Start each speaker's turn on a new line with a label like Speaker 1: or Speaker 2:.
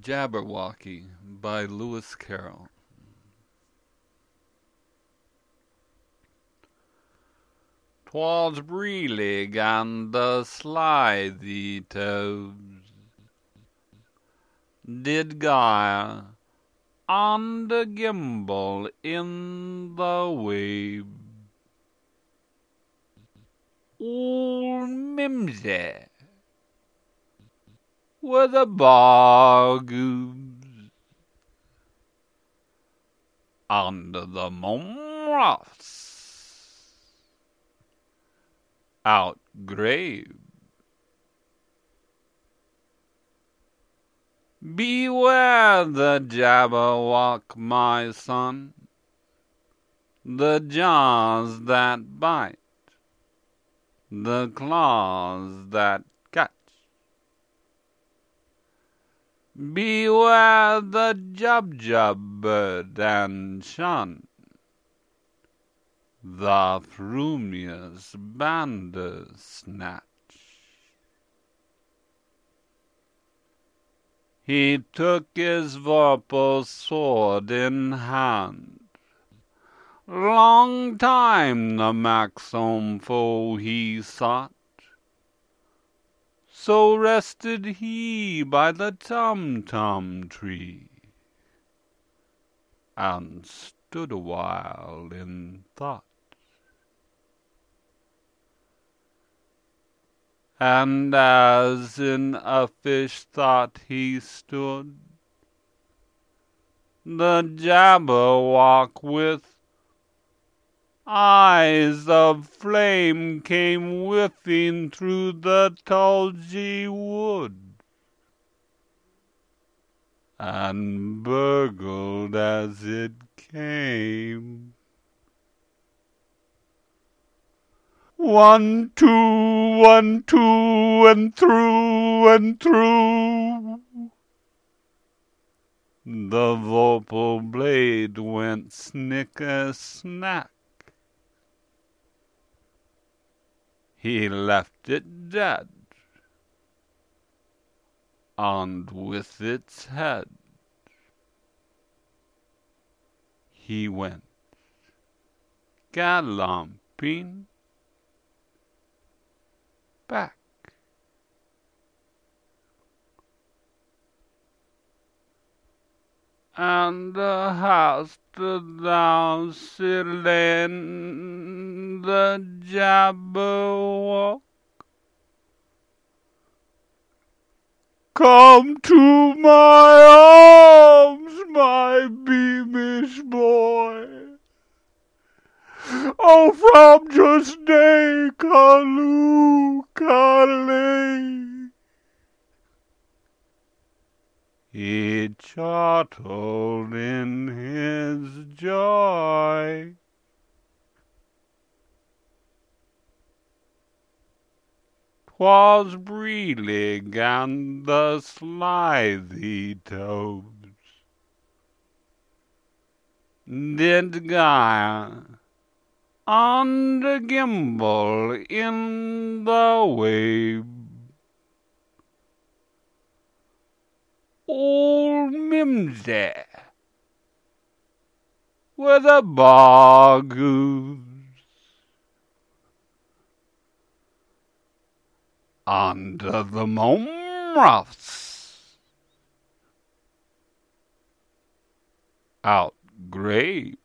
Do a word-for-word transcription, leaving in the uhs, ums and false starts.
Speaker 1: Jabberwocky by Lewis Carroll. Twas Breelig and the slithy toves did gyre on the gimble in the wabe. Old Mimsy with a bargoose under the mumroths outgrabe. Beware the Jabberwock, my son, the jaws that bite, the claws that catch. Beware the Jubjub bird and shun the frumious Bandersnatch. He took his vorpal sword in hand. Long time the manxome foe he sought. So rested he by the Tumtum tree, and stood awhile in thought. And as in uffish thought he stood, the Jabberwock with eyes of flame came whiffing through the tulgey wood, and burgled as it came. One, two, one, two, and through and through the vorpal blade went snicker-snack. He left it dead, and with its head he went galloping back. And hast thou slain the Jabberwock? Come to my arms, my beamish boy. Oh, from just day Kaloo-Kalay. He chortled in his joy. 'Twas Breelig and the slithy toves did gyre on the gimble in the wabe. Old Mimsy with a bargoose under the mumroths outgrabe.